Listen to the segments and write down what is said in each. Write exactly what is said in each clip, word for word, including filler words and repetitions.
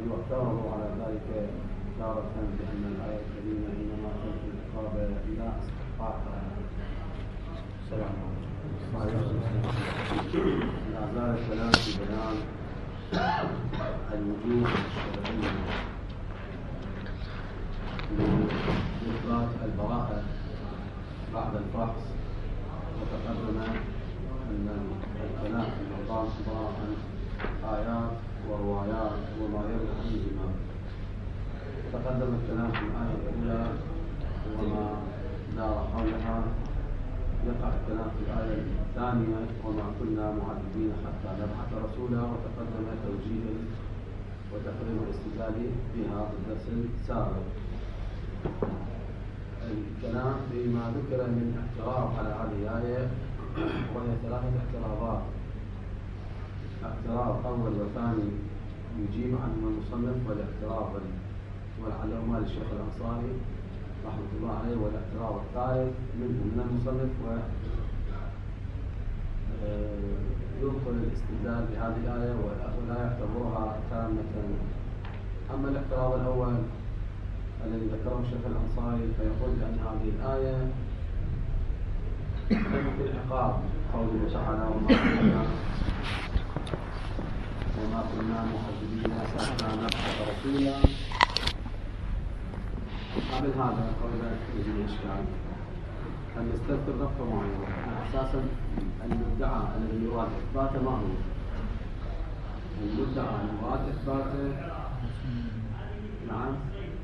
واعترضوا على ذلك تارة بأن الآية الكريمة إنما تنفي العقاب لا استحقاقها. السلام عليكم. لا زال الكلام في بيان الوجوه الشرعية لإثبات البراءة بعد الفحص، وتقدم أن الكلام في المقام عبارة عن آيات وروايات وما يرد عنهما. تقدم الكلام في الآية الأولى وما دار حولها، يقع الكلام في الآية الثانية وما كنا معذبين حتى نبعث رسولا، وتقدم توجيه وتقرير الاستدلال بها في الدرس السابق. الكلام فيما ذكر من اعتراض على هذه الآية، وهي ثلاثة اعتراضات. اعتراض أول وثاني يجيب عنه المصنف، والاعتراض ولعله مال الشيخ الأنصاري رحمة الله عليه، والاعتراض الثالث منه من المصنف، و ينقل الاستدلال بهذه الآية ولا يعتبرها تامة. أما الاعتراض الأول الذي ذكره الشيخ الأنصاري فيقول بأن هذه الآية تنفي العقاب، قوله تعالى وما كنا وما كنا معذبين حتى نبعث رسولا. قبل هذا قبل يجي الإشكال أن نستذكر نقطة معينة. أساسا المدعى الذي يراد إثباته ما هو؟ المدعى المراد إثباته نعم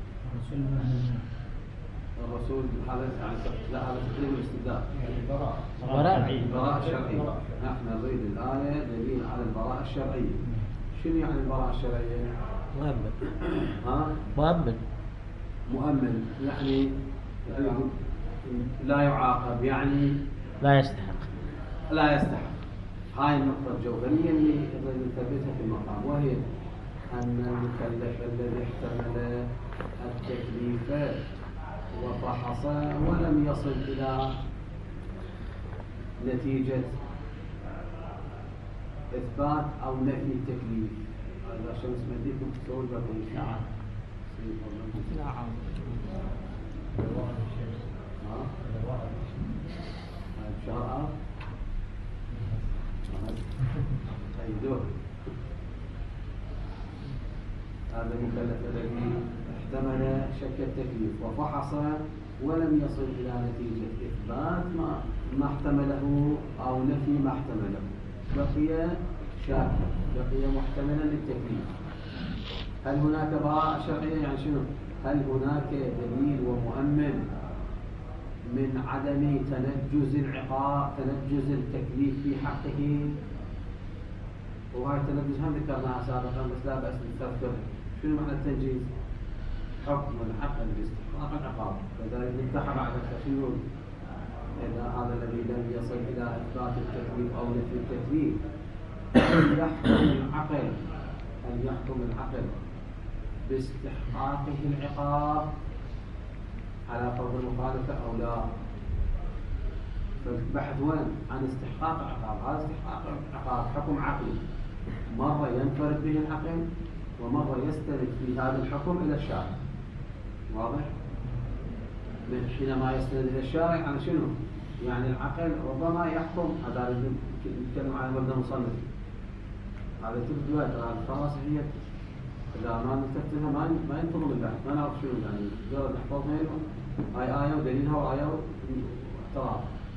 الرسول هذا يعني لا هذا تقريبا الاستبدال براءة البراءة الشرعية. نحن نريد الآية دليل على البراءة الشرعية. شنو يعني البراءة الشرعية؟ مؤمن. ها؟ مؤمن مؤمن يعني لا يعاقب، يعني لا يستحق لا يستحق. هاي النقطة الجوهرية اللي نثبتها في المقام، وهي أن المكلف الذي احتمل التكليف وفحص ولم يصل إلى نتيجة إثبات أو نفي التكليف. هذا عشان نسمعكم تسوي بقية. نعم نعم شرعة أيدوه. هذا المكلف الذي احتمل شك التكليف وفحص ولم يصل إلى نتيجة إثبات ما ما احتمله أو نفي ما احتمله، بقي شاكا، بقي محتملا للتكليف. هل هناك براءة شرعية؟ يعني شنو؟ هل هناك دليل ومؤمن من عدم تنجز العقاب، تنجز التكليف في حقه؟ وهاي التنجز هم ذكرناها سابقا بس لا بأس نستذكر. شنو معنى التنجيز؟ حكم الحق باستحقاق العقاب، فذلك نفتح بعد شنو؟ إذا هذا الذي لم يصل إلى إثبات التكليف أو نفي التكليف أن يحكم العقل أن يحكم العقل باستحقاقه العقاب على فرض المخالفة أو لا. فالبحث وين؟ عن استحقاق العقاب. هذا استحقاق العقاب حكم عقلي، مرة ينفرد به العقل ومرة يستند في هذا الحكم إلى الشارع. واضح؟ حينما يستند إلى الشارع عن شنو؟ يعني العقل ربما يحكم. هذا نتكلم عن مبدأ مصنف. هذا تبدو هذا خلاص هي إذا ما نستخدمها ما ما ينتظم البحث، ما نعرف شنو يعني. مجرد نحفظها هاي آية ودليلها وآية واعتراض.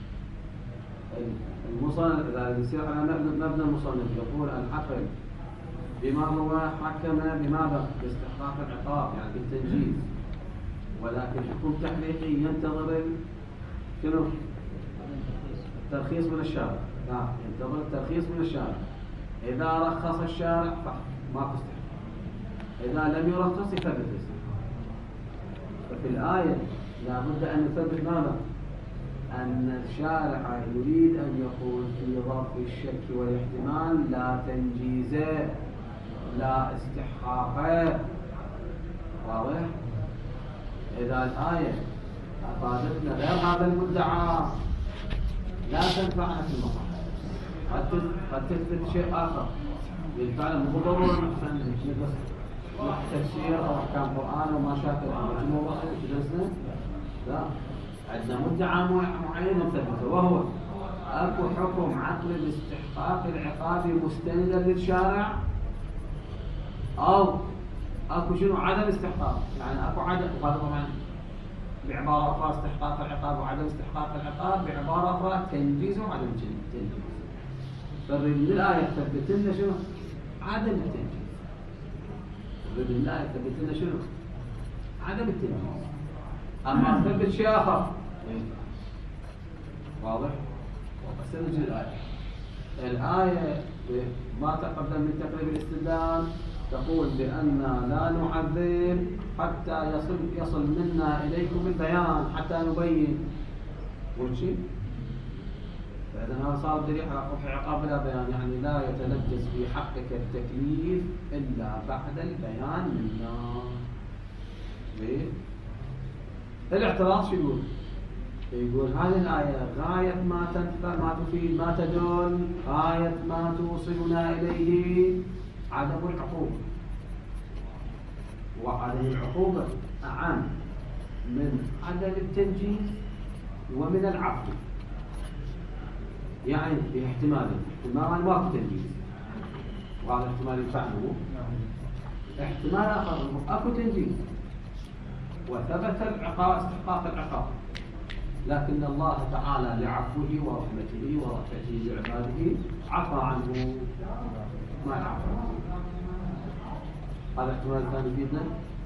المصنف إذا يصير على مبنى المصنف يقول العقل بما هو حكم بماذا؟ باستحقاق العقاب يعني بالتنجيز، ولكن حكم تحقيقي ينتظر شنو؟ الترخيص من الشارع. لا، ينتظر الترخيص من الشارع. إذا رخص الشارع فما تستحق، إذا لم يرخص يثبت الاستحقاق. ففي الآية لابد أن نثبت ماذا؟ أن الشارع يريد أن يقول في ظرف الشك والاحتمال لا تنجيز لا استحقاق. واضح؟ إذا الآية أفادتنا غير هذا المدعى لا تنفعنا في المقام. قد تثبت شيء آخر بالفعل مو ضروري تفسير أو أحكام قرآن وما شاكل مو درسنا؟ لا، عندنا مدعى معين مثبته، وهو أكو حكم عقل باستحقاق العقاب مستندا للشارع، أو أكو شنو عدم استحقاق، يعني أكو عدم، وهذا طبعا بعبارة أخرى استحقاق العقاب وعدم استحقاق العقاب، بعبارة أخرى تنجيز وعدم تنجيز. فالرد من الآية تثبت لنا شنو؟ عدم التنجيز. الرد من الآية تثبت لنا شنو؟ عدم التنجيز. أما تثبت شيء آخر واضح؟ وأستنتج الآية. الآية ما تقدم من تقريب الاستدلال تقول بأن لا نعذب حتى يصل يصل منا إليكم البيان، حتى نبين وشي. فإذا هذا صار دليل على قطع عقاب بلا بيان، يعني لا يتنجس في حقك التكليف إلا بعد البيان منا. ليه؟ الاعتراض شو يقول؟ يقول هذه الآية غاية ما تنفع ما تفيد ما تدل، غاية ما توصلنا إليه عدم العقوبة، وعدم العقوبة أعم من عدم التنجيز ومن العفو. يعني في احتمال احتمال ما في تنجيز، وهذا احتمال يفعله. احتمال آخر أكو تنجيز وثبت العقاب استحقاق العقاب، لكن الله تعالى لعفوه ورحمته ورحمته بعباده عفى عنه ما يعفى. هذا احتمال ثاني يفيدنا؟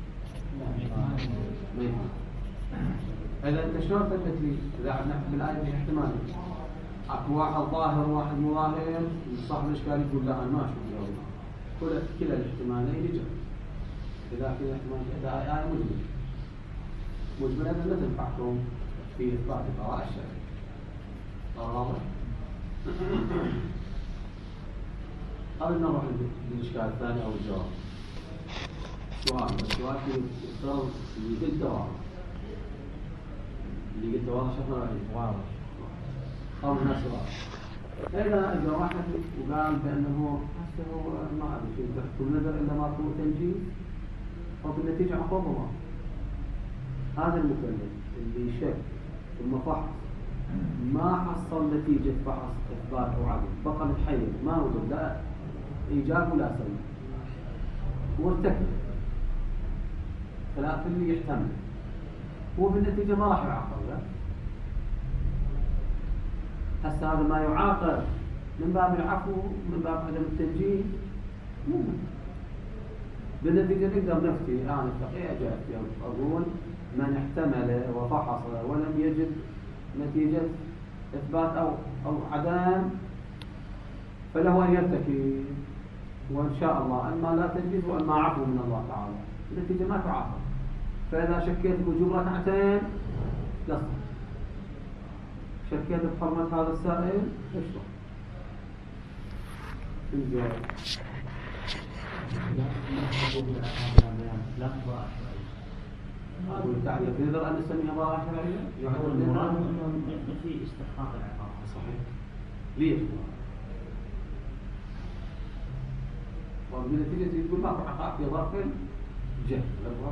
ما يفيد. إذا أنت شلون تثبت لي؟ إذا عندنا بالآية في احتمال أكو واحد ظاهر وواحد مظاهر، صاحب الإشكال يقول لا أنا ما أشوف كل كلا الاحتمالين يجب. إذا كلا الاحتمال إذا آية مجملة مجملة لا تنفعكم في إثبات البراءة الشرعية. واضح؟ قبل نروح للإشكال الثاني أو الجواب. سؤال السؤال يفترض اللي قلته واضح. اللي قلته واضح شفنا رأيه واضح. أو الناس واضح. إذا إذا واحد وقال بأنه هسه هو ما أدري شيء تحكم نذر إلا ما هو تنجيز، وبالنتيجة عقوبة ما. هذا المكلف اللي شك ثم فحص ما حصل نتيجة فحص إثبات أو عدم، بقى متحير ما وجد لا إيجاب ولا سلب، وارتكب خلاف اللي يحتمل، هو بالنتيجة ما راح يعاقب. لا هسه هذا ما يعاقب من باب العفو من باب عدم التنجيز مو بالنتيجة. نقدر نفتي الآن الفقيه جاء أقول من احتمل وفحص ولم يجد نتيجة إثبات أو أو عدم فله أن يرتكب، وإن شاء الله أما لا تنجز وأما عفو من الله تعالى النتيجة ما تعاقب. فإذا شكيت بوجوب ركعتين تصح، شكيت بحرمة هذا السائل اشرب. انزين أقول تعريف نذر أن نسميها براءة شرعية؟ يقول المراد أنه في استحقاق العقاب. صحيح. ليش؟ وبالنتيجة يقول ماكو عقاب في ظرف الجهل الظرف.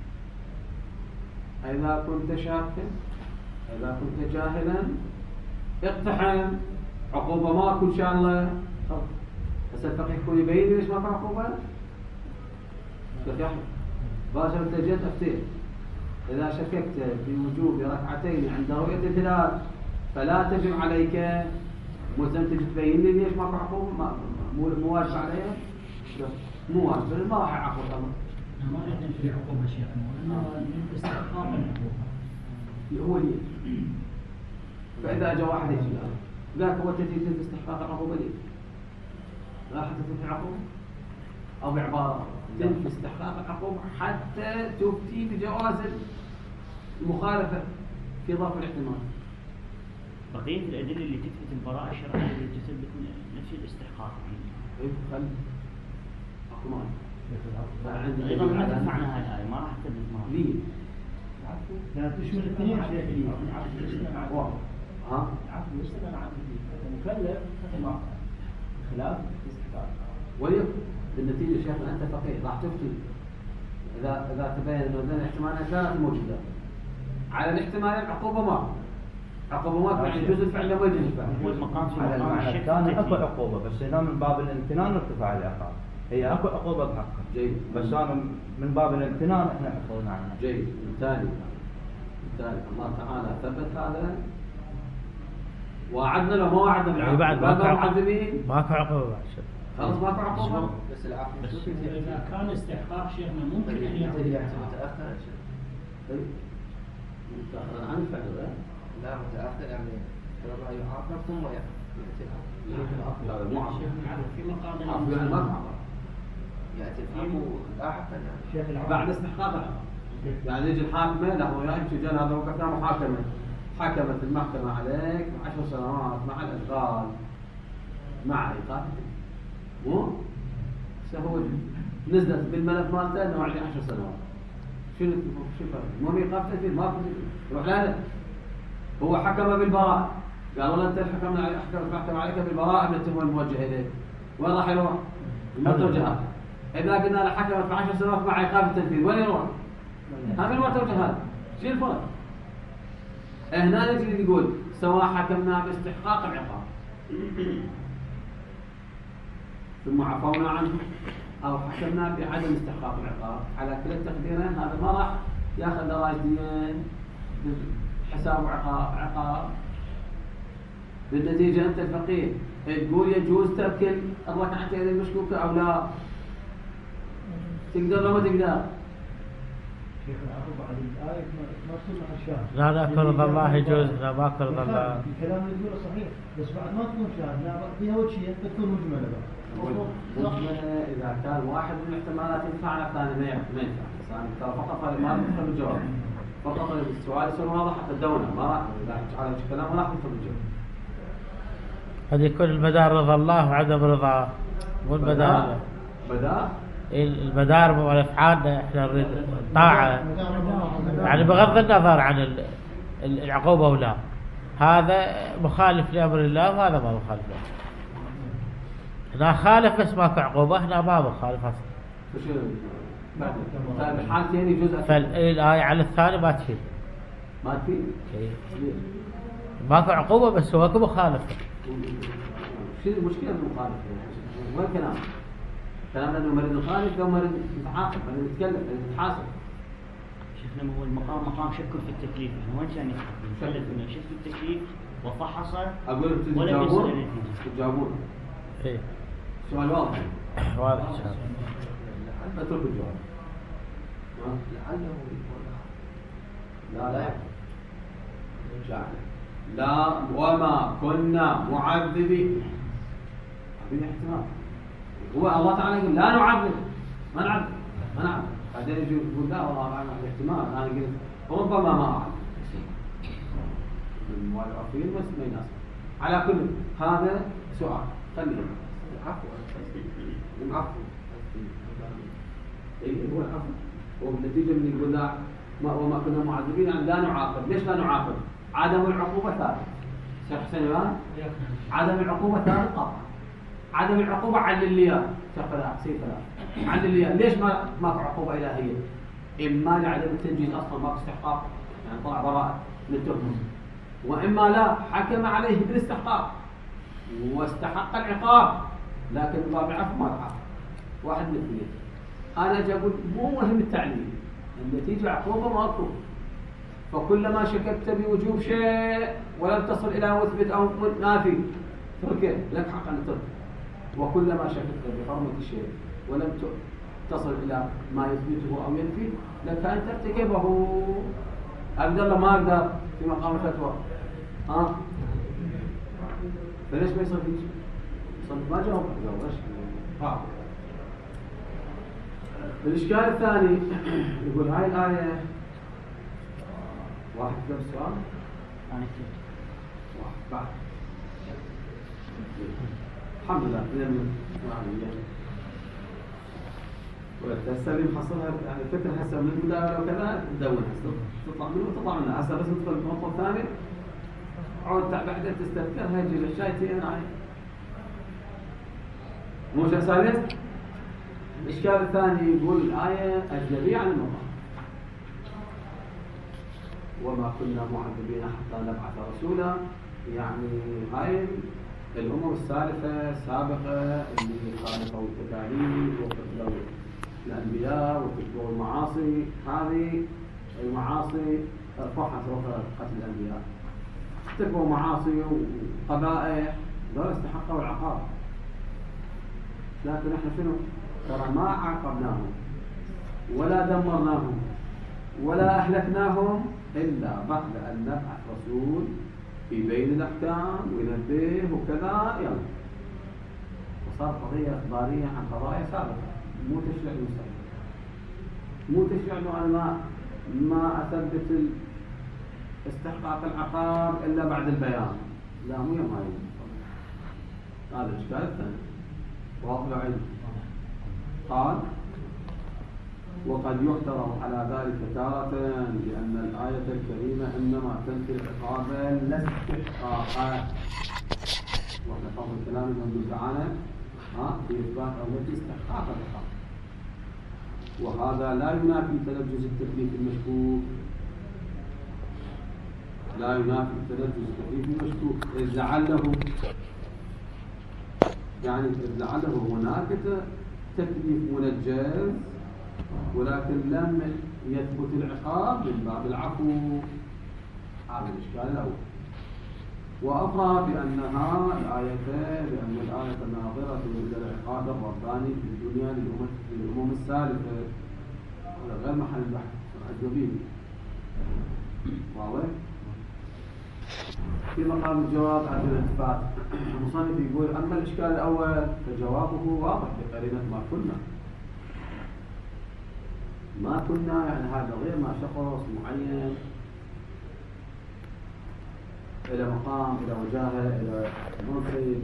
إذا كنت شاكا إذا كنت جاهلا اقتحم عقوبة ماكو إن شاء الله. هسه الفقيه يكون يبين ليش ماكو عقوبة؟ كيف يحلم؟ باشر انت جيت افتيت إذا شككت بوجوب ركعتين عند رؤية الهلال فلا تجب عليك ملزم تجي تبين لي ليش ماكو عقوبة مو واجب عليها؟ مو واجب ما راح يعاقب الأمر. ما عندنا في عقوبة شيء إنه استحقاق العقوبة هو ليه. فإذا أجا واحد يجي ذاك هو تجي استحقاق العقوبة ليه؟ راح تنفي العقوبة أو بعبارة تنفي استحقاق العقوبة حتى تفتي بجواز المخالفة في ظرف الاحتمال. بقية الأدلة اللي تثبت البراءة الشرعية اللي تثبت نفس الاستحقاق. إيه خل أكو مال. أيضا ما دفعنا هاي الآية ما راح تثبت معها. ليه؟ لا تشمل الاثنين على الاثنين. ها؟ العفو يستمر عن التكليف، المكلف ختم خلاف الاستحقاق. وليكن بالنتيجة شيخنا أنت فقيه راح تفتي إذا إذا تبين أنه ذي الاحتمالات كانت موجودة على الاحتمال العقوبة ما عقوبة ما يعني يجوز الفعل وما يجوز الفعل. هو المقام في على مقام المعنى الشك الثاني اكو والتكليف. عقوبة، بس هنا من باب الامتنان ارتفع العقاب. هي اكو عقوبة بحقه. جيد. بس انا من باب الامتنان احنا حصلنا عنها. جيد. الثاني الثاني الله تعالى ثبت هذا وعدنا له ما وعدنا يعني بعد بالعقوبة. ماكو معذبين ماكو عقوبة بعد شيء. خلاص ماكو عقوبة. بس العفو بس إذا كان استحقاق شيخنا ممكن أن يعود متأخر طيب. متأخر عن الفعل لا متأخر يعني الله يعاقب ثم يأتي هذا مو عقوبة. شيخنا في مقام عفو يعني ما عقوبة. يأتي العفو لاحقا يعني شيخ العفو. بعد استحقاق العقوبة. يعني يجي الحاكمة له يمشي جل هذا وقفنا محاكمة حكمت المحكمة عليك عشر سنوات مع الأشغال مع إيقاف مو سهو نزلت بالملف مالته إنه عليه عشر سنوات شنو شو فرق؟ مو إيقاف تنفيذ ما في يروح لا هو حكم بالبراءة قال والله أنت الحكم عليك حكم عليك بالبراءة من التهمة الموجهة إليك وين راح يروح؟ المتوجهات إذا قلنا له حكمت بعشر سنوات مع إيقاف التنفيذ وين يروح؟ هذا المتوجهات شو الفرق؟ هنا نجي نقول سواء حكمنا باستحقاق العقاب ثم عفونا عنه أو حكمنا بعدم استحقاق العقاب على كلا التقديرين هذا ما راح ياخذ دراجتين حساب عقاب عقاب بالنتيجة أنت الفقيه تقول يجوز ترك الركعتين المشكوكة أو لا تقدر ولا ما تقدر شيخ العفو بعد الآية ما تصلح الشاهد. لا لا فرض الله يجوز لا ما فرض الله. الكلام اللي تقوله صحيح بس بعد ما تكون شاهد لا فيها وجهية تكون مجملة بقى. مجملة إذا كان واحد من الاحتمالات ينفع على الثاني ما ينفع ما ينفع يعني ترى فقط هذا ما راح يفهم الجواب فقط السؤال يصير واضح حتى الدولة ما راح إذا على الكلام ما راح يفهم الجواب. قد يكون المدار رضا الله وعدم رضاه مو المدار. بدأ المدار والافعال احنا نريد طاعه يعني بغض النظر عن ال- ال- العقوبه ولا هذا مخالف لامر الله وهذا ما مخالف له. هنا خالف بس ماكو عقوبه هنا ما مخالف اصلا. وش بعد طيب الحالتين يجوز فالايه على الثاني ما تفيد. ما تفيد إيه. ماكو عقوبه بس هو ماكو مخالفه. شو المشكلة بالمخالف؟ وين كلام؟ كلام انه مريض الخالف او مريض متعاقب مريض يتكلم مريض يتحاسب. شيخنا هو المقام مقام شك في التكليف، احنا وين كان يتكلف انه شك في التكليف وفحص اقول لك ولم يصل تجاوبون الى النتيجه. تجاوبون ايه سؤال واضح واضح ان شاء الله. اترك الجواب. ها؟ لعله يكون لا لا لا لا وما كنا معذبين هذه احتمال هو الله تعالى يقول لا نعذب ما نعذب ما نعذب بعدين يجي يقول لا والله انا احتمال انا قلت ربما ما اعذب من الموظفين بس ما يناسب على كل هذا سؤال خليه العفو العفو اي هو العفو هو بالنتيجه من يقول لا ما وما كنا معذبين يعني لا نعاقب ليش لا نعاقب عدم العقوبه ثابت شيخ حسين الان عدم العقوبه ثابت قطعا عدم العقوبه على الليان شيخ فلاح سيد فلاح على الليان ليش ما ماكو عقوبه الهيه اما لعدم التنجيز اصلا ماكو استحقاق يعني طلع براءه من التهمه واما لا حكم عليه بالاستحقاق واستحق العقاب لكن باب العفو ما العفو واحد من اثنين انا اجي اقول مو مهم التعليل النتيجه عقوبه ماكو فكلما شككت بوجوب شيء ولم تصل الى مثبت او نافي تركه لك حق ان تركه وكلما شككت بحرمه الشيء ولم تصل الى ما يثبته او ينفي لك ان ترتكبه اقدر لا ما اقدر في مقام الفتوى ها فليش ما يصير فيك صرت ما جاوب جاوب ايش ها الاشكال الثاني يقول هاي الايه واحد كتب السؤال انا كتبت واحد بعد الحمد لله من والتسليم حصلها يعني الفكره هسه من البدايه وكذا تدون تطلع منه وتطلع منها هسه بس ندخل النقطه الثانيه عود بعدين تستذكرها يجي الشاي تي انا مو شيء ثالث الإشكال الثاني يقول الآية أجنبية عن المقام. وما كنا معذبين حتى نبعث رسولا، يعني هاي الأمم السالفة السابقة اللي خالفوا التكاليف وقتلوا الأنبياء وارتكبوا المعاصي، هذه المعاصي رفعت أخرى قتل الأنبياء، ارتكبوا معاصي وقبائح، دول استحقوا العقاب. لكن احنا شنو؟ ترى ما عاقبناهم ولا دمرناهم ولا أهلكناهم إلا بعد أن نبعث رسول يبين الأحكام وينبه وكذا، يلا. وصار قضية إخبارية عن قضايا سابقة، مو تشريع مستقبل، مو تشريع إنه أنا ما ما أثبت استحقاق العقاب إلا بعد البيان، لا مو يوم هاي. هذا الإشكال الثاني واضح علم. قال وقد يحترم على ذلك تارة لأن الآية الكريمة إنما تنفي العقاب لا استحقاقا، وإحنا طبعا الكلام المنزول تعالى ها في إثبات أو نفي استحقاق العقاب، وهذا لا ينافي تنجز التكليف المشكوك، لا ينافي تنجز التكليف المشكوك إذ لعله يعني إذ لعله هناك تكليف منجز ولكن لم يثبت العقاب من باب العفو. هذا الإشكال الأول. وأخرى بأنها الآيتين بأن الآية ناظرة إلى العقاب الرباني في الدنيا للأمم السالفة، هذا غير محل البحث أجنبي. واضح؟ في مقام الجواب عن الإثبات المصنف يقول أما الإشكال الأول فجوابه واضح بقرينة ما كنا. ما كنا يعني هذا غير ما شخص معين إلى مقام إلى وجاهة إلى منصب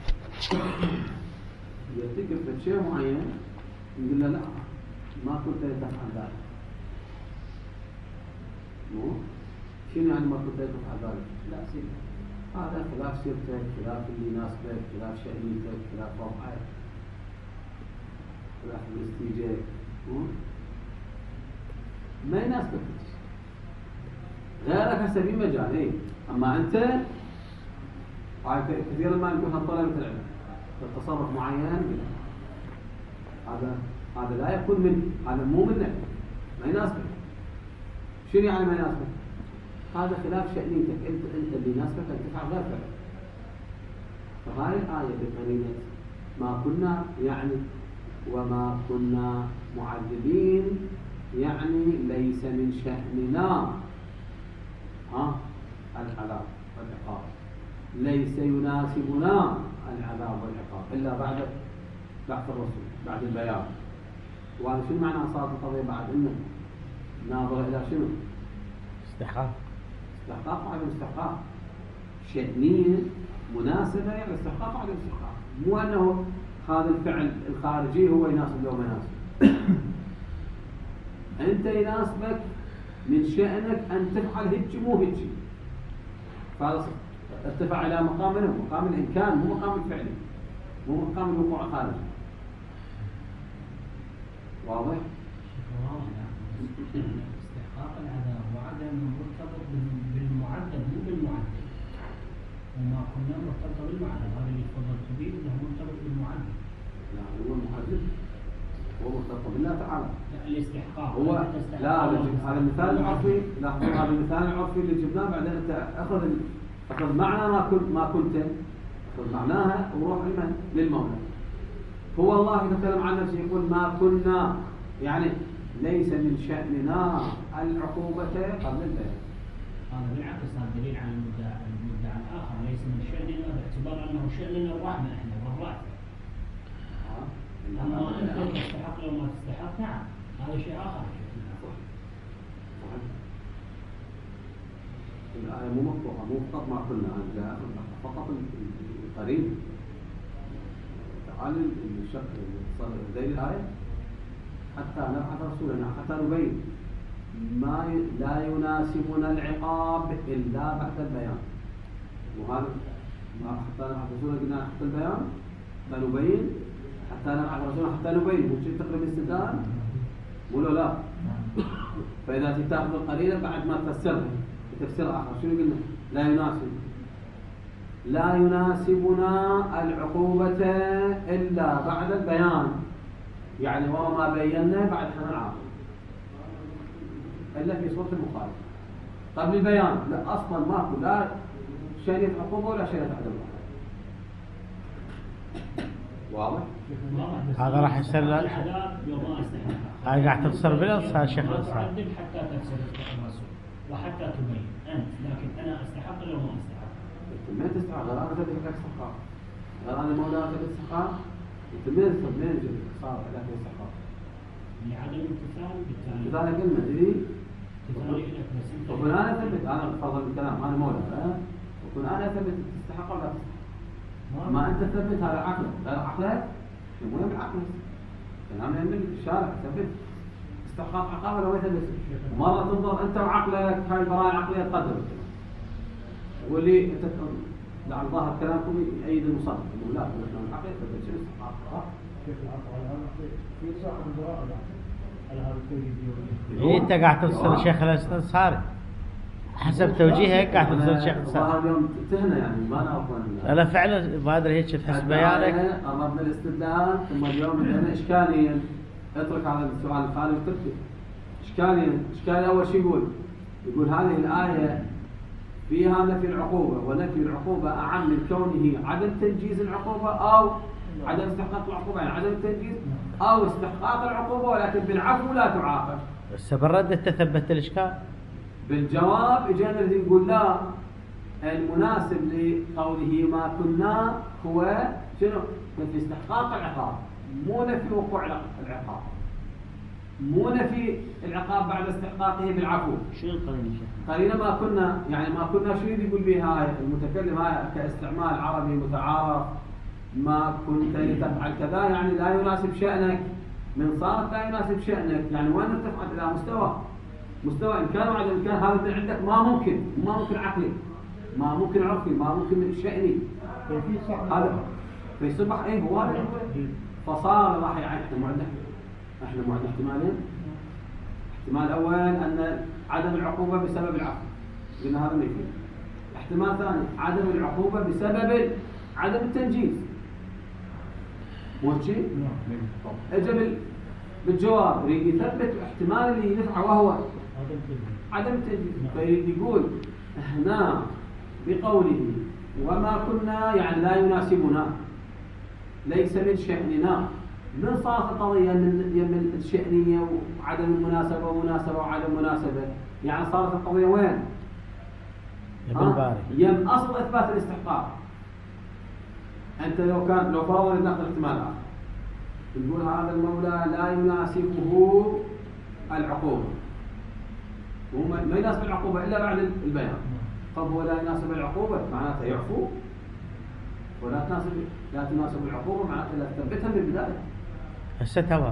يرتكب في شيء معين يقول له لا ما كنت تفعل ذلك. مو شنو يعني ما كنت تفعل ذلك؟ لا سير هذا خلاف سيرتك، خلاف اللي يناسبك، خلاف شأنيتك، خلاف وضعك، خلاف الاستيجاب، ما يناسبك غيرك هسه في مجال. ايه اما انت كثيرا ما يكون هالطلبة العلم تصرف معين هذا هذا لا يكون منك، هذا مو منك، ما يناسبك. شنو يعني ما يناسبك؟ هذا خلاف شأنيتك، انت انت اللي يناسبك ان تفعل غير كذا. فهاي الآية بقرينة ما كنا يعني وما كنا معذبين يعني ليس من شأننا ها العذاب والعقاب، ليس يناسبنا العذاب والعقاب إلا بعد بعث الرسول بعد البيان. وهذا شنو معنى صارت القضية بعد إنه ناظر إلى شنو؟ استحقاق استحقاق وعدم استحقاق، شأنية مناسبة يعني استحقاق وعدم استحقاق، مو أنه هذا الفعل الخارجي هو يناسب لو ما يناسب. أنت يناسبك من شأنك أن تفعل هيك مو هيك، فهذا ارتفع إلى مقام منه مقام الإمكان مو مقام الفعل، مو مقام الوقوع الخارجي. واضح؟ استحقاق العذاب وعدم مرتبط بالمعذب مو بالمعذب، وما كنا مرتبط بالمعذب، هذا اللي تفضلت به انه مرتبط بالمعذب. لا هو المعذب هو مرتبط بالله تعالى. لا الاستحقاق هو لا هذا المثال العرفي، لا هذا المثال العرفي اللي جبناه بعدين انت اخذ ال... اخذ معنى ما كنت ما كنت اخذ معناها وروح لمن؟ للمولى. هو الله يتكلم عن نفسه يقول ما كنا يعني ليس من شأننا العقوبة قبل البيان. هذا بالعكس هذا دليل على المدعى المدعى الآخر، ليس من شأننا باعتبار أنه شأننا الرحمة إحنا والرأفة. أما أنت تستحق لو ما تستحق نعم هذا شيء آخر. الآية مو مقطوعة مو فقط ما كنا فقط القريب. تعال الشق صار زي الآية حتى نبعث رسولنا حتى نبين ما ي... لا يناسبنا العقاب إلا بعد البيان. وهذا ما حتى نبعث رسولنا قلنا حتى البيان فنبين حتى نبعث رسولا حتى نبين مو شيء تقريبا الاستدلال ولا لا؟ فإذا تاخذ القليلة بعد ما تفسرها بتفسير آخر شنو قلنا؟ لا يناسب لا يناسبنا العقوبة إلا بعد البيان، يعني ورا ما بينا بعد حنا نعاقب إلا في صورة المخالف. قبل البيان لا أصلا ماكو لا شريط عقوبة ولا شريط عدم عقوبة. واضح؟ هذا راح يصير له هاي قاعد تفسر بالنص هذا شيخ الإسلام تعدل حتى تفسر الرسول وحتى تبين أنت، لكن أنا أستحق ولا ما أستحق؟ أنت ما تستحق غير أنا ثبت لك استحقاق، غير أنا مولانا ثبت استحقاق، أنت من ثبت من جد صار لك استحقاق. لعدم الامتثال بالتالي. لذلك قلنا إذا امتثالي لك بس أنت. وكن أنا ثبت أنا بفضل الكلام أنا مولانا وكن أنا ثبت تستحق ولا تستحق. ما أنت ثبت هذا عقلك، غير عقلك شو مهم العقل؟ كلام يملك الشارع ثبت استحقاق عقاب ولا ما يثبت؟ مرة تنظر أنت وعقلك هاي البراءة العقلية تقدر واللي أنت لعل ظاهر كلامكم يأيد المصنف إنه لا نحن العقل يثبت شنو استحقاق؟ كيف العقل في صاحب البراءة على هذا التوجيه. إيه أنت قاعد تفسر شيخ الأنصاري حسب توجيهك قاعد تفسر شيخ الأنصاري. اليوم تهنا يعني ما نعرف. أنا فعلا ما أدري هيك تحس بيانك. قربنا الاستدلال ثم اليوم عندنا إشكاليا اترك على السؤال الخالي وتركه. إشكاليا إشكالي أول شيء يقول يقول هذه الآية فيها نفي العقوبة ونفي العقوبة أعم من كونه عدم تنجيز العقوبة أو عدم استحقاق العقوبة، يعني عدم التنجيز أو استحقاق العقوبة ولكن بالعفو لا تعاقب. بس بالرد أنت ثبت الإشكال. بالجواب اجينا نقول لا المناسب لقوله ما كنا هو شنو؟ نفي استحقاق العقاب مو نفي وقوع العقاب، مو نفي العقاب بعد استحقاقه بالعفو. شنو القرينه شيخ؟ قرينه ما كنا يعني ما كنا شو يقول بها هاي المتكلم هاي كاستعمال عربي متعارف ما كنت لتفعل كذا يعني لا يناسب شأنك، من صارت لا يناسب شأنك يعني وين ارتفعت الى مستوى مستوى إمكان وعدم إمكان هذا من عندك ما ممكن ما ممكن عقلي ما ممكن عرفي ما ممكن شأني هذا فيصبح إيه هو هذا فصار راح يعني إحنا معنا إحنا معنا احتمالين. احتمال أول أن عدم العقوبة بسبب العفو قلنا هذا ما يفيد. احتمال ثاني عدم العقوبة بسبب عدم التنجيز مو شيء أجل بالجواب يريد يثبت احتمال اللي ينفع وهو عدم التنجيز. فيريد يقول هنا بقوله وما كنا يعني لا يناسبنا ليس من شأننا. من صارت القضية من الشأنية وعدم المناسبة ومناسبة وعدم مناسبة يعني صارت القضية وين؟ يم أصل إثبات الاستحقاق. أنت لو كان لو فرضنا ناخذ احتمال آخر تقول هذا المولى لا يناسبه العقوبة وما يناسب العقوبة إلا بعد البيان. طب هو لا يناسب العقوبة معناته يعفو ولا تناسب لا تناسب العقوبة معناته لا تثبتها من البداية. هسه تمام.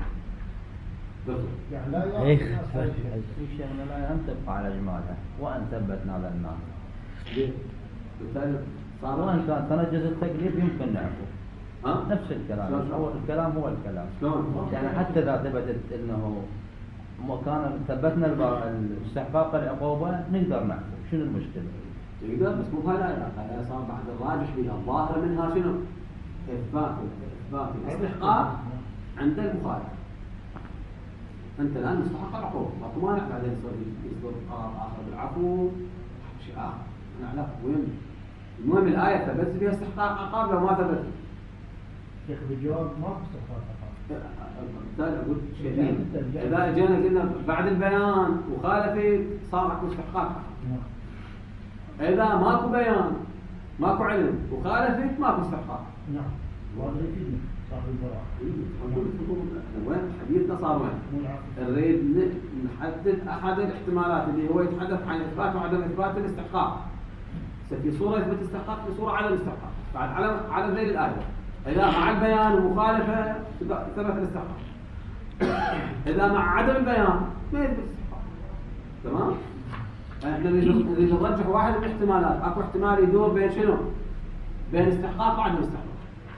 يعني لا إيه. في شيخنا لا ينطبق على إجمالها وأن ثبتنا هذا الناس. ليه؟ بالتالي صار وأن كان تنجز التكليف يمكن نعفو. ها؟ نفس الكلام هو الكلام هو الكلام. شلون؟ يعني حتى إذا ثبتت إنه كان ثبتنا الاستحقاق العقوبة نقدر نعفو شنو المشكلة؟ يقدر بس مو هذا هذا صار بعد الراجح بها الظاهر منها شنو؟ إثبات إثبات الاستحقاق عند المخالف. أنت الآن مستحق العقوبة ما تمانع بعدين يصير يصدر قرار آخر بالعفو شيء آخر أنا أعرف وين. المهم الآية ثبت فيها استحقاق عقاب لو ما ثبت. شيخ بالجواب ما في استحقاق عقاب. بالتالي أقول شيئين إذا جينا قلنا بعد البيان وخالفت صار أكو استحقاق عقاب. إذا ماكو بيان ماكو علم وخالفت ماكو استحقاق. نعم. وهذا يفيدنا صاحب البراءة. وين حديثنا صار وين؟ نريد نحدد أحد الاحتمالات اللي هو يتحدث عن إثبات وعدم إثبات الاستحقاق. في صورة يثبت استحقاق في صورة عدم استحقاق. بعد على على ذيل الآية. إذا مع البيان ومخالفة ثبت الاستحقاق. إذا مع عدم البيان ما يثبت الاستحقاق. تمام؟ احنا نريد نرجح واحد من الاحتمالات. اكو احتمال يدور بين شنو؟ بين استحقاق وعدم استحقاق.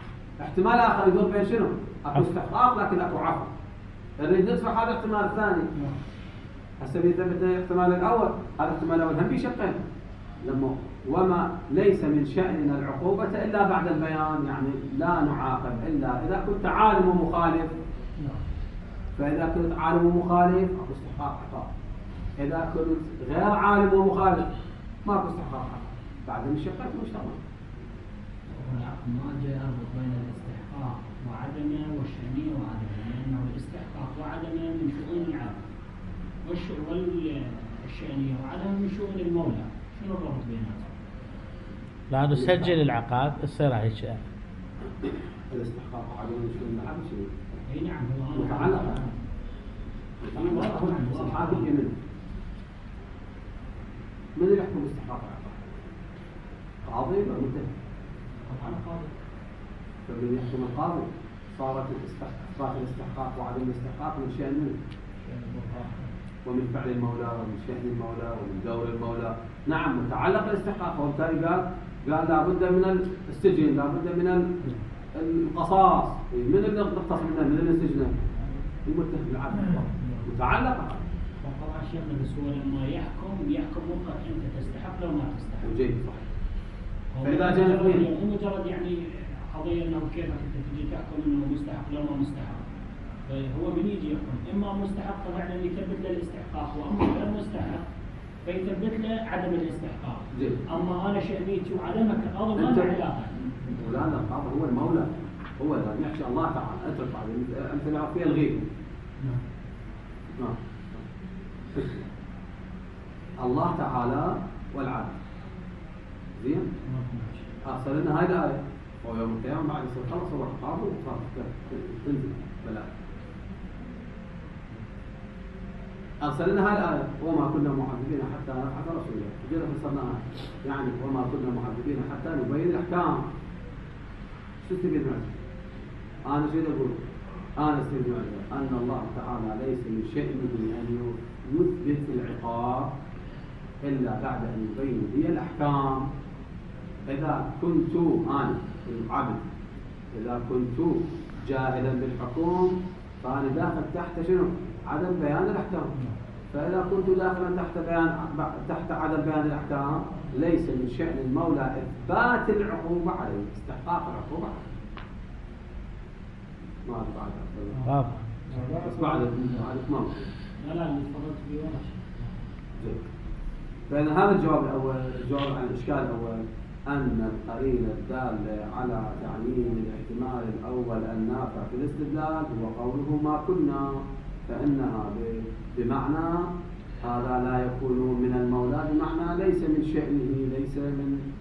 احتمال آخر يدور بين شنو؟ أكو استحقاق لكن أكو عفو. نريد ندفع هذا الاحتمال الثاني. هسه بيثبت الاحتمال الأول، هذا الاحتمال الأول هم بشقين. لما وما ليس من شأننا العقوبة إلا بعد البيان، يعني لا نعاقب إلا إذا كنت عالم ومخالف. فإذا كنت عالم ومخالف أكو استحقاق عقاب. إذا كنت غير عالم ومخالف ما أكو استحقاق عقاب. بعد من شقين مش تمام. العقل ما جاء يربط بين الاستحقاق وعدمه والشأنية وعدمه، لأنه الاستحقاق وعدمه من شؤون العبد، والشأنية وعدمه من شؤون المولى. شنو الربط بيناتهم؟ لا نسجل العقاد تصير هيك شيء. الاستحقاق وعدم شؤون العبد شنو؟ اي نعم هو متعلقة. استحقاق اليمين. من اللي يحكم استحقاق العقاب؟ قاضي ولا متهم؟ طبعا قاضي. فالذي يحكم القاضي صارت إثبات الاستحقاق وعدم الاستحقاق من شأن منه ومن فعل المولى ومن شأن المولى ومن دور المولى. نعم متعلق الاستحقاق، وبالتالي قال قال لابد من السجن، لابد من القصاص. من اللي نقتص منه؟ من اللي سجنه؟ المتهم العدل متعلقة. وطبعا شيخنا بس هو لما يحكم يحكم وفقا انت تستحق لو ما تستحق. جيد صحيح. فإذا جاء مو مجرد يعني قضية انه كيف انت تجي تحكم انه مستحق لو ما مستحق. فهو من يجي يحكم اما مستحق فمعنى ان يثبت له الاستحقاق، واما غير مستحق فيثبت له عدم الاستحقاق. جيد. اما انا شأنيتي وعدمك القاضي ما له علاقة. مولانا القاضي هو المولى، هو اللي يحشى الله تعالى. اترك بعد امثله عرفيه الغيب. نعم. الله تعالى والعدل. زين؟ أرسل لنا هاي الآية، ويوم القيامة بعد يصير خلص هو عقابه وخلاص تنزل بلاء. أرسل لنا هاي الآية وما كنا معذبين حتى نبعث رسولا. كذا فسرناها يعني وما كنا معذبين حتى نبين الأحكام. شو تبين معك؟ أنا شو أقول؟ أنا استبين معك أن الله تعالى ليس من شأنه أن يثبت العقاب إلا بعد أن يبين لي الأحكام. إذا كنت أنا العبد إذا كنت جاهلا بالحكم فأنا داخل تحت شنو؟ عدم بيان الأحكام. فإذا كنت داخلا تحت بيان تحت عدم بيان الأحكام ليس من شأن المولى إثبات العقوبة عليه، استحقاق العقوبة عليه. ما بعد طب بس بعد بعد ما لا لا اللي تفضلت فيه ولا شيء. فإن هذا الجواب الأول، الجواب عن الإشكال الأول أن القرينة الدالة على تعيين الاحتمال الأول النافع في الاستدلال هو قوله ما كنا، فإنها بمعنى هذا لا يكون من المولى، بمعنى ليس من شأنه، ليس من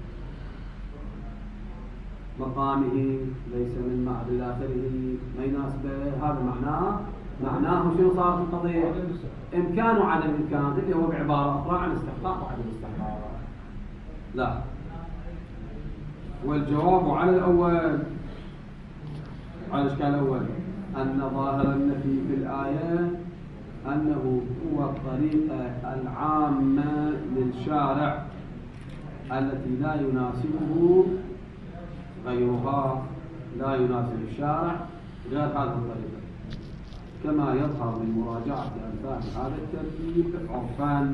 مقامه، ليس من معد آخره، ما يناسبه. هذا معناه معناه شنو صار في القضية؟ إمكان وعدم إمكان، اللي هو بعبارة أخرى عن استحقاق وعدم استحقاق. لا. والجواب على الأول على الإشكال الأول أن ظاهر النفي في الآية أنه هو الطريقة العامة للشارع التي لا يناسبه غيرها، لا يناسب الشارع غير هذه الطريقة، كما يظهر من مراجعة أمثال هذا الترتيب عرفان.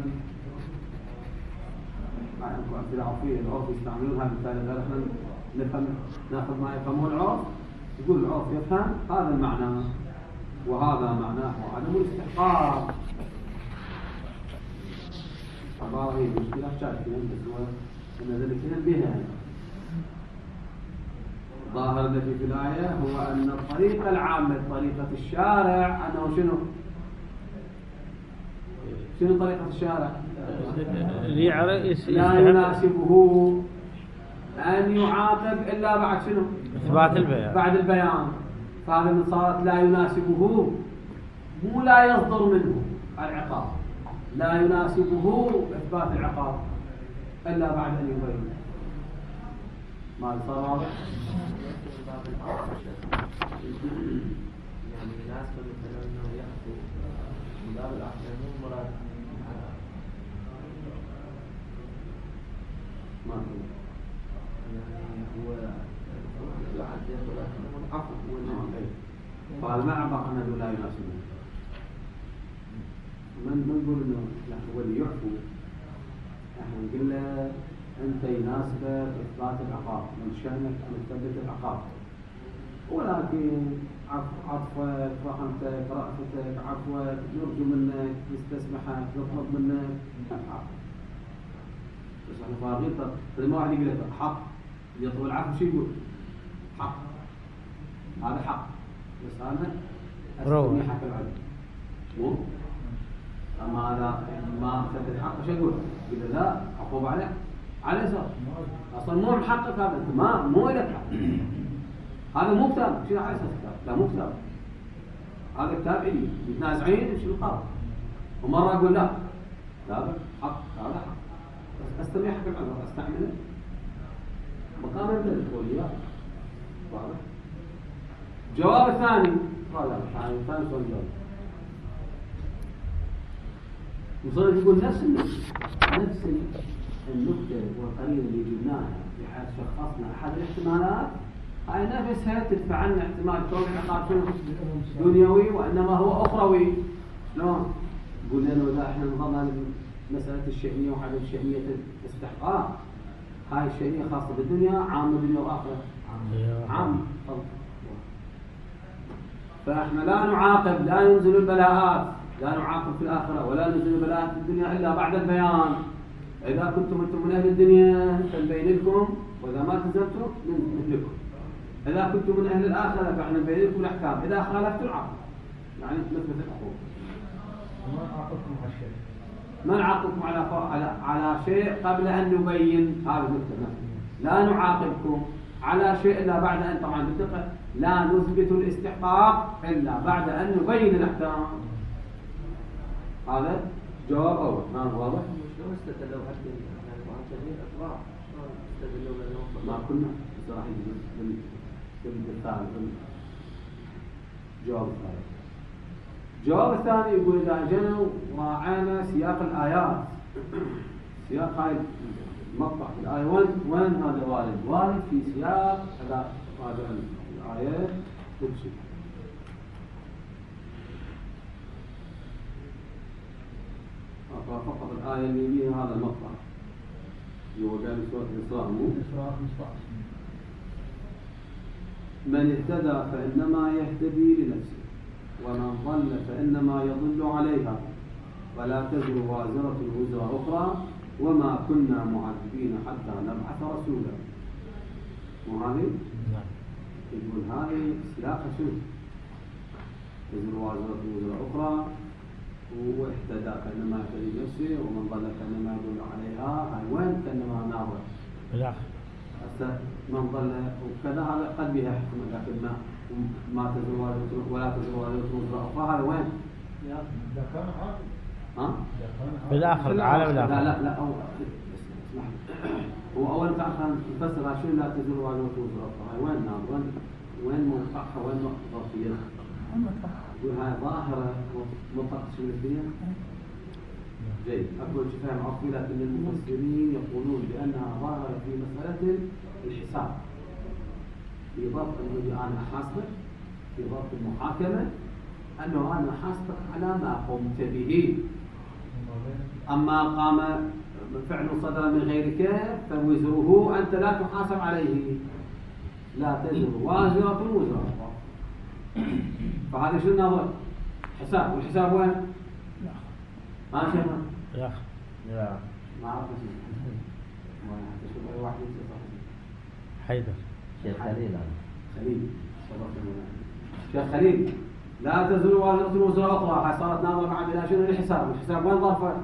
معكم أمثلة عرفية، العرف يستعملون هذه الأمثال غير احنا نفهم ناخذ ما يفهمه العرف. يقول العرف يفهم هذا المعنى وهذا معناه وعدم الاستحقاق. عبارة هي مشكلة شاكلة بس هو أن ذلك بها. ظاهر الذي في الآية هو أن الطريقة العامة طريقة الشارع أنه شنو؟ شنو طريقة الشارع؟ لا يناسبه أن يعاقب إلا بعد شنو؟ إثبات البيان. بعد البيان. فهذا من صارت لا يناسبه، مو لا يصدر منه العقاب، لا يناسبه إثبات العقاب إلا بعد أن يبين. ما صار واضح؟ يعني يناسب مثلا أنه يأخذ من باب الأحكام مو مراد ما يعني هو يعدل فهذا ما عبر أنه لا يناسبه. من نقول إنه هو اللي يعفو، إحنا نقول له أنت يناسبك إثبات العقاب، من شأنك أن تثبت العقاب، ولكن عطفك، رحمتك، رأفتك، عفوك، نرجو منك، نستسمحك، نطلب منك، نفعل. بس احنا فاضيين. طب ما واحد يقول لك حق يطلب العفو، شو يقول؟ حق، هذا حق، بس أنا أستمي حق العلم مو؟ أما هذا ما أخذت الحق شو يقول؟ إذا لا عقوبة عليه على أساس أصلا مو محقق هذا، أنت ما مو لك حق. هذا مو كتاب، شنو على أساس كتاب؟ لا مو كتاب، هذا كتاب إلي متنازعين شو القرار، ومرة أقول لا لا حق، هذا حق، بس أستمع حق العلم أستعمله مقام من الأولياء. واضح؟ جواب الثاني هذا الثاني الثاني سؤال جواب. وصلت يقول نفس النقطة نفس النقطة والقرينة اللي جبناها بحيث شخصنا أحد الاحتمالات، هاي نفسها تدفع عنا احتمال كون العقاب دنيوي وإنما هو أخروي. شلون؟ قلنا له إذا إحنا نظرنا مسألة الشأنية وحدث الشأنية الاستحقاق، هاي الشأنية خاصة بالدنيا، عامة بالدنيا وآخرة عامة. فإحنا لا نعاقب، لا ينزل البلاءات، لا نعاقب في الآخرة ولا ننزل البلاءات في الدنيا إلا بعد البيان. إذا كنتم أنتم من أهل الدنيا فنبين لكم، وإذا ما التزمتم نهلكم. إذا كنتم من أهل الآخرة فإحنا نبين لكم الأحكام، إذا خالفتم العقل يعني مثل الحقوق. ما نعاقبكم على شيء، ما نعاقبكم على على على شيء قبل أن نبين. هذا النقطة. لا نعاقبكم على شيء إلا بعد أن، طبعا بالدقة، لا نثبت الاستحقاق إلا بعد أن نبين الأحكام. هذا جواب أول. ما واضح؟ شلون استدلوا حتى يعني عن تغيير أطباع؟ شلون استدلوا لأنه ما كنا صراحة بالثاني الجواب الثاني. الجواب الثاني يقول إذا جنوا راعينا سياق الآيات، سياق هاي المقطع في الآية، وين وين هذا وارد؟ وارد في سياق هذا هذا الآية تمشي. فقط الآية اللي فيها هذا المقطع اللي هو قال سورة الإسراء، مو؟ من اهتدى فإنما يهتدي لنفسه ومن ضل فإنما يضل عليها ولا تزر وازرة وزر أخرى وما كنا معذبين حتى نبعث رسولا. وهذه يقول هذه سياق شو؟ تزر وازرة وزر أخرى، واهتدى فإنما يهتدي لنفسه ومن ضل فإنما يضل عليها. هاي وين كأنما ناظر بالآخر هسه من ضل وكذا، هذا قد بها حكمة، لكن ما ما تزر وازرة ولا تزر وازرة وزر أخرى. هذا وين؟ إذا كان عاقل ها؟ بالآخر العالم لا الآخر. لا لا أو اسمح لي، هو أول تعرف نفسر شو لا تزر وازرة وزر أخرى. هاي وين ناظر؟ وين وين موقعها؟ وين ظرفية؟ يقول هاي ظاهرة مطلق شو الدنيا. جيد، أقول شفاهم عرفي، لكن المفسرين يقولون بأنها ظاهرة في مسألة الحساب، في ضبط أنه أنا أحاسبك، في ضبط المحاكمة أنه أنا أحاسبك على ما قمت به. أما قام فعل صدر من غيرك فوزره أنت لا تحاسب عليه، لا تزر وازرة وزر أخرى. فهذا شو النظر؟ حساب، والحساب وين؟ ما شيخنا؟ لا لا ما أعرف شيء. ما حتى شوف أي واحد يصير صحيح. حيدر شيخ خليل هذا. خليل شيخ خليل لا تزر وازرة وزر أخرى. هاي صارت ناظرة مع بلا شنو الحساب؟ الحساب وين ظرفه؟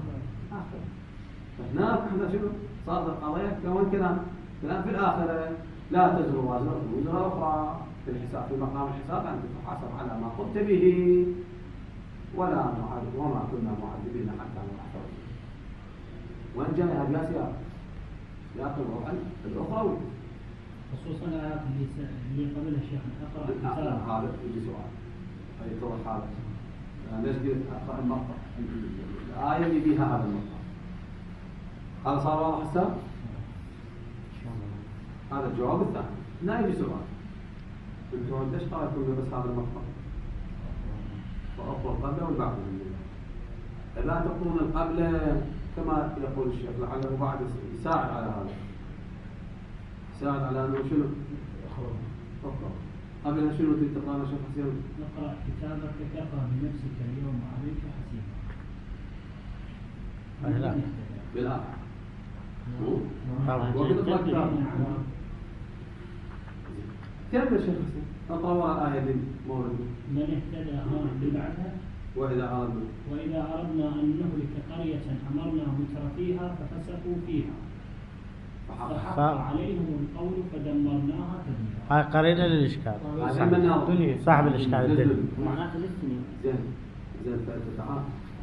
هناك احنا شنو؟ صارت القضية كون كلام كلام في الآخرة. لا تزر وازرة وزر أخرى. في الحساب، في مقام الحساب أنت تحاسب على ما قمت به ولا معذب وما كنا معذبين حتى نبعث رسولا. وين جاي هذا سياق؟ سياق الوضع الأخروي، خصوصا الآيات اللي اللي قبلها شيخنا اقرأ الكتاب. هذا يجي سؤال أي طرح هذا ليش قلت أقرأ المقطع؟ الآية اللي فيها هذا المقطع هذا صار واضح هسه؟ هذا الجواب الثاني. لا يجي سؤال انتم ليش قرأتم بس هذا المقطع؟ وأقوى القبلة والبعد منه. لا تكون القبلة كما يقول الشيخ لعله بعد يساعد على هذا. يساعد على أنه شنو؟ أقرأ. قبل شنو تريد تقرأنا شيخ حسين؟ نقرأ كتابك كفى بنفسك اليوم عليك حسيبا. لا. بالآخر. طبعا. وبنقرأ كتابك. كمل شيخ حسين. نقرأ وراء الآية دي مورد. من اهتدى ها ببعدها. وإذا أردنا. وإذا أردنا أن نهلك قرية أمرنا مترفيها ففسقوا فيها. فحق ف- عليهم القول فدمرناها تدميرا. هاي قرينة للإشكال. صاحب, صاحب الإشكال الدليل. معناته للسنين. زين زين فأنت تعال.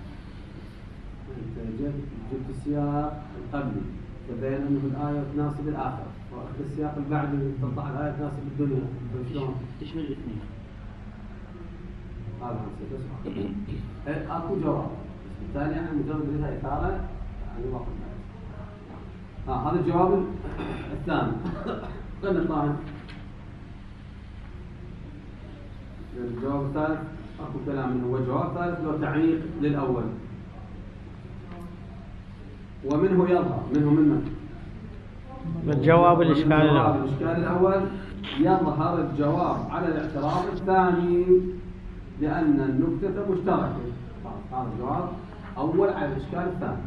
أنت جبت جبت السياق القبلي تبين أنه الآية تناسب الآخر، وأخذ السياق اللي بعده تطلع الآية تناسب الدنيا. شلون؟ تشمل الاثنين. هذا نسيت اسمع. إيه أكو جواب. بالتالي يعني مجرد لها إثارة يعني واقع. آه هذا الجواب الثاني. قلنا طبعا. الجواب الثالث أكو كلام منه، والجواب الثالث له تعليق للأول. ومنه يظهر منه من من جواب الإشكال الأول. الإشكال الأول يظهر الجواب على الاعتراض الثاني لأن النكتة مشتركة. هذا الجواب أول على الإشكال الثاني.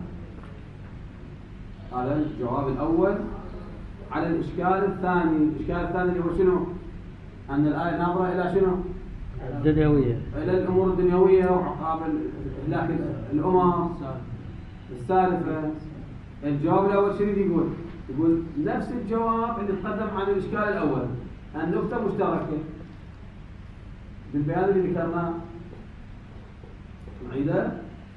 هذا الجواب الأول على الإشكال الثاني. الإشكال الثاني اللي هو شنو؟ أن الآية ناظرة إلى شنو؟ الدنيوية. إلى الأمور الدنيوية وعقاب إهلاك الأمم السالفة. الجواب الأول شنو يقول؟ يقول نفس الجواب اللي تقدم عن الإشكال الأول، النكتة مشتركة بالبيان اللي ذكرناه. نعيده؟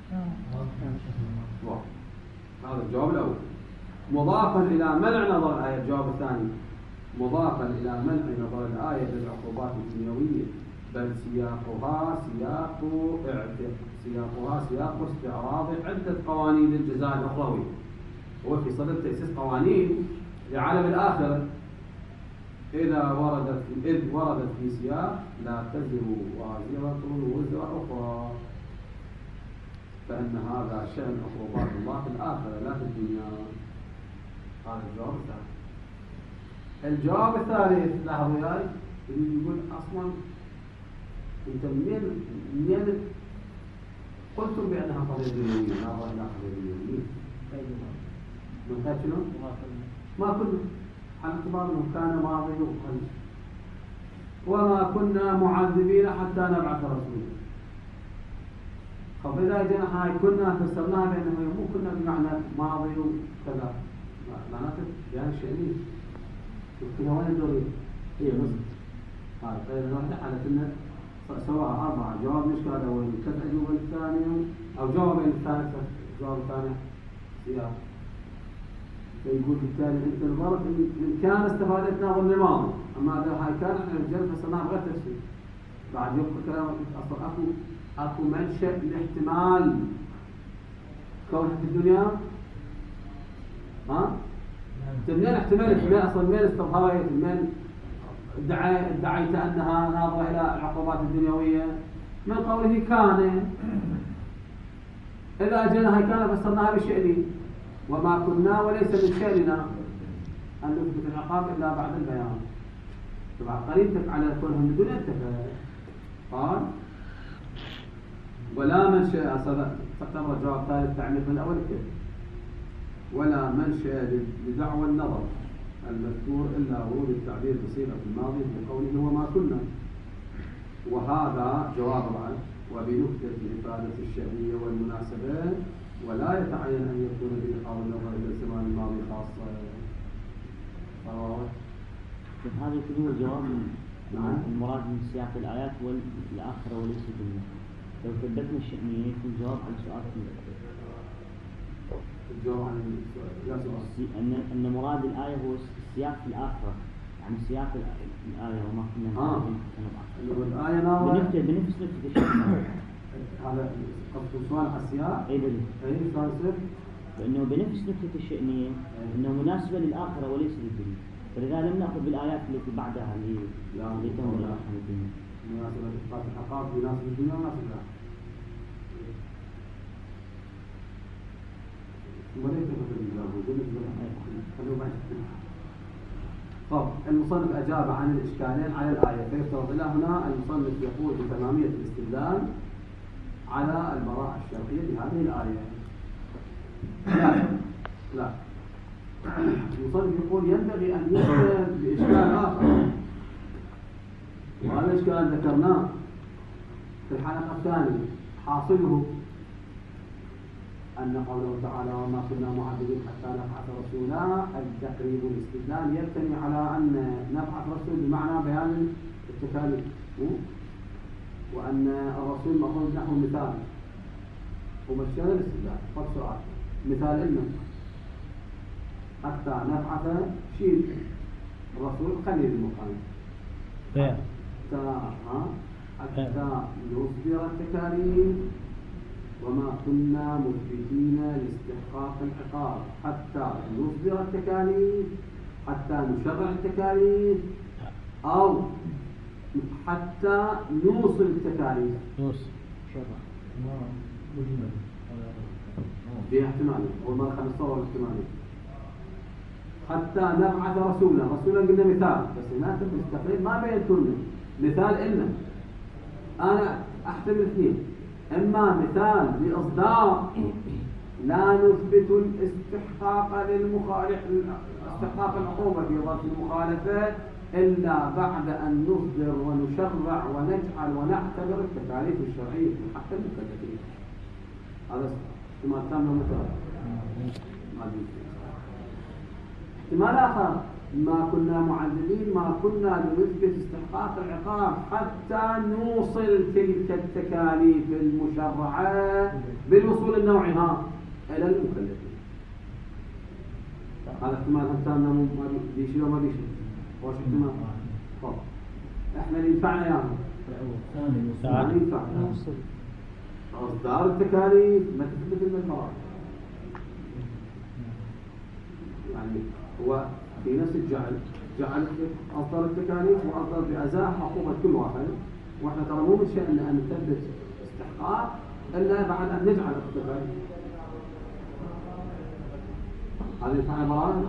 هذا الجواب الأول مضافا إلى منع نظر الآية. الجواب الثاني مضافا إلى منع نظر الآية بالعقوبات الدنيوية، بل سياقها سياق اعت- سياقها سياق استعراض عدة قوانين الجزاء الأخروي. هو في صدد تأسيس قوانين لعالم الآخرة إذا وردت إذ وردت في سياق لا تزر وازرة وزر أخرى، فإن هذا شأن عقوبات الله في الآخرة لا في الدنيا. هذا الجواب الثاني. الجواب الثالث لاحظوا وياي اللي يقول أصلا أنت منين منين قلتم بأنها قضية دنيوية لا ظاهر لا قضية دنيوية؟ من قال شنو؟ ما كنا على اعتبار أنه كان ماضي وقليل وما كنا معذبين حتى نبعث رسولا. طب إذا جينا هاي كنا فسرناها بأنه مو كنا بمعنى ماضي وكذا، معناته يعني شيء كنا وين الدورية؟ هي بس هاي فإذا واحدة حالتنا سواء أربعة جواب الإشكال الأول كذا أجوبة الثانية أو جوابين الثالثة جواب الثاني سياق. فيقول بالتالي أنت الغرض إن كان استفادتنا ضمن الماضي، أما إذا هاي كان إحنا الجل فصرناها بغير تفسير. بعد يبقى كلامك أصلا أكو أكو منشأ لاحتمال كونها في الدنيا. ها؟ منين احتملت؟ منين أصلا منين استظهرت؟ منين ادعي ادعيت أنها ناظرة إلى العقوبات الدنيوية؟ من قوله كان. إذا جينا هاي كان فسرناها بشأني وما كنا وليس من شأننا أن نثبت العقاب إلا بعد البيان. طبعا قريبتك على كونهم الدنيا انتفى. قال ولا منشأ تعتبر الجواب الثالث تعميق من أول كده ولا منشأ لدعوى النظر المذكور إلا ورود التعبير بصيغة الماضي بقوله وما كنا. وهذا جواب بعد وبنكتة إفادة الشأنية والمناسبات ولا يتعين أن يكون بإلقاء النظر إلى الزمان الماضي خاصة. هذا كله جواب المراد من سياق الآيات والآخرة وليس الدنيا. لو ثبتنا الشأنية يكون جواب عن سؤال الجواب عن السؤال أن أن مراد الآية هو السياق في الآخرة، يعني سياق الآية وما كنا آه. نعلم. الآية ناظرة بنكتة بنفس نكتة الشأنية. هذا قصد سؤال على السياق. أي بلي. أي سؤال سر. فإنه بنفس نكتة الشأنية إنه مناسبة للآخرة وليس للدنيا. فلذا لم نأخذ بالآيات التي بعدها اللي لا، اللي تنظر لا. إلى الدنيا. مناسبة إثبات العقاب بيناسب الدنيا وناسب الآخرة. وليس مثل الله خلوه بعد. طب المصنف أجاب عن الإشكالين على الآية، فيفترض إلى هنا المصنف يقول بتمامية الاستدلال على البراءة الشرعية بهذه الآية. لا لا المصنف يقول ينبغي أن يشتغل بإشكال آخر، وهذا الإشكال ذكرناه في الحلقة الثانية. حاصله أن قوله تعالى وما كنا معذبين حتى نبعث رسولا، التقريب والاستدلال يبتني على أن نبعث رسول بمعنى بيان التكاليف، وأن الرسول مأخوذ نحو مثال ومشينا الاستدلال. طب سؤال مثال لنا حتى نبعث شيء الرسول خليل المقام حتى ها حتى نصدر التكاليف وما كنا مثبتين لاستحقاق العقاب، حتى نصدر التكاليف، حتى نشرع التكاليف، أو حتى نوصل التكاليف. نوصل شرع. فيها احتمالين، أول مرة خلينا نصور الاحتمالين. حتى نبعث رسولا، رسولا قلنا مثال، بس هناك في التقريب ما بينتوا لنا مثال إلنا. أنا أحتمل اثنين، إما مثال بإصدار لا نثبت الاستحقاق للمخالف استحقاق العقوبة في ظرف المخالفة إلا بعد أن نصدر ونشرع ونجعل ونعتبر التكاليف الشرعية في حق المكلفين. هذا احتمال ثاني مثال. احتمال آخر ما كنا معذبين ما كنا لنثبت استحقاق العقاب حتى نوصل تلك التكاليف المشرعة بالوصول النوعي ها إلى المكلفين. هذا احتمال هم مو ما بيشيل وما بيشيل وش احتمال؟ طب احنا اللي ينفعنا يا ثاني ينفعنا إصدار التكاليف ما تثبت المنفعة، يعني هو في نفس الجعل جعل أصدر التكاليف وأصدر بأزاح عقوبة كل واحد، وإحنا ترى مو من شأننا أن نثبت استحقاق إلا بعد أن نجعل التكاليف. هذا ينفع براءة.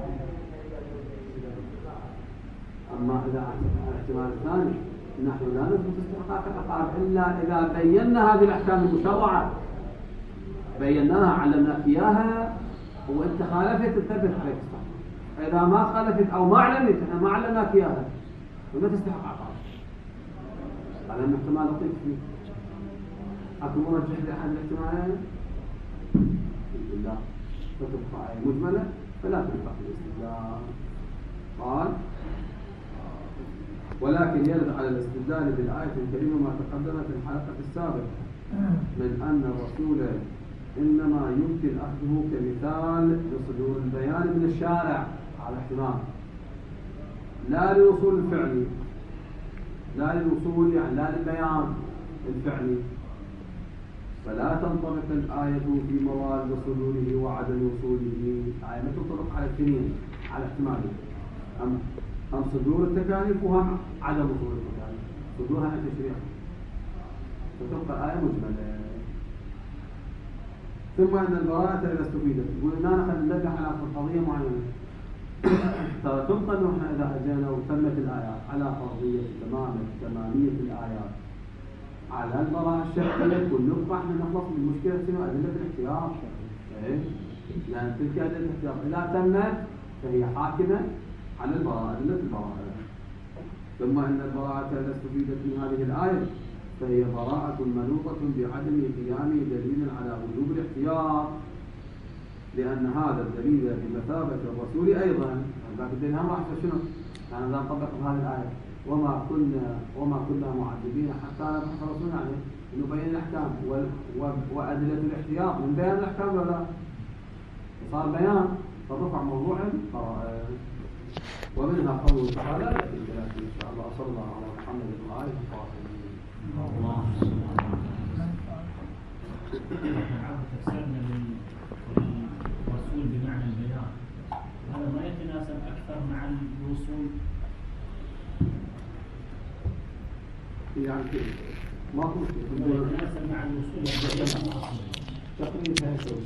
أما إذا الاحتمال الثاني نحن لا نثبت استحقاق العقاب إلا إذا بينا هذه الأحكام المشرعة، بيناها علمناك إياها وأنت خالفت تثبت عليك استحقاق. إذا ما خالفت أو ما علمت إحنا ما علمناك إياها وما تستحق عقاب. هذا الاحتمال لطيف فيه. أكو مرجح لأحد الاحتمالين؟ بالله فتبقى آية مجملة فلا تنفع في الاستدلال. قال ولكن يرد على الاستدلال بالآية الكريمة ما تقدم في الحلقة السابقة من أن الرسول إنما يمكن أخذه كمثال لصدور البيان من الشارع على احتمال، لا للوصول الفعلي، لا للوصول يعني لا للبيان الفعلي، فلا تنطبق الآية في موارد صدوره وعدم وصوله. الآية ما تنطبق على الاثنين على احتمالين، أم أم صدور التكاليف وهم عدم وصول التكاليف، صدورها عن تشريع، فتبقى الآية مجملة. ثم أن البراءة إذا استفيدت يقول إننا نأخذ ننبه على قضية معينة، ترى تبقى إنه إحنا إذا أجينا وتمت الآيات على فرضية تمام تمامية الآيات على البراءة الشرعية كل نقطة إحنا نخلص من مشكلة سنة أدلة الاحتياط، لأن تلك أدلة الاحتياط إذا تمت فهي حاكمة على البراءة أدلة البراءة. ثم أن البراءة إذا استفيدت من هذه الآية فهي براءة منوطة بعدم قيام دليل على وجوب الاحتياط، لأن هذا الدليل بمثابة الرسول أيضا. لكن الدليل هم راح شنو؟ يعني إذا نطبق هذه الآية وما كنا وما كنا معذبين حتى نبعث رسولا، يعني إنه بين الأحكام وأدلة الاحتياط من بيان الأحكام ولا صار بيان فرفع موضوع البراءة. ومنها قوله تعالى إن شاء الله صلى الله على محمد وعلى آله وصحبه. الله تفسيرنا للرسول بمعنى البيان هذا ما يتناسب أكثر مع الوصول. يعني ما هو يتناسب مع الوصول. تقريبا